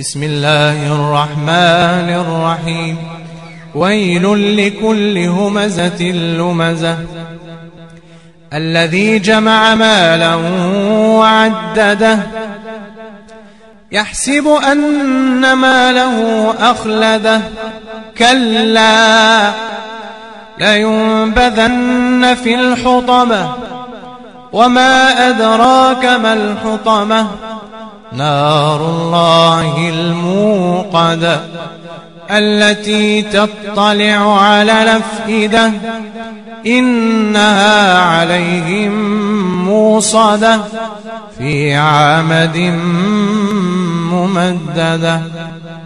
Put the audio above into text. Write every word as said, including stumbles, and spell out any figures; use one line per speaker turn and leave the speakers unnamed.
بسم الله الرحمن الرحيم. ويل لكل همزة لمزة الذي جمع مالا وعدده يحسب أن ماله أخلده كلا لينبذن في الحطمة وما أدراك ما الحطمة نار الله الموقدة التي تطلع على الأفئدة إنها عليهم موصدة في عمد ممددة.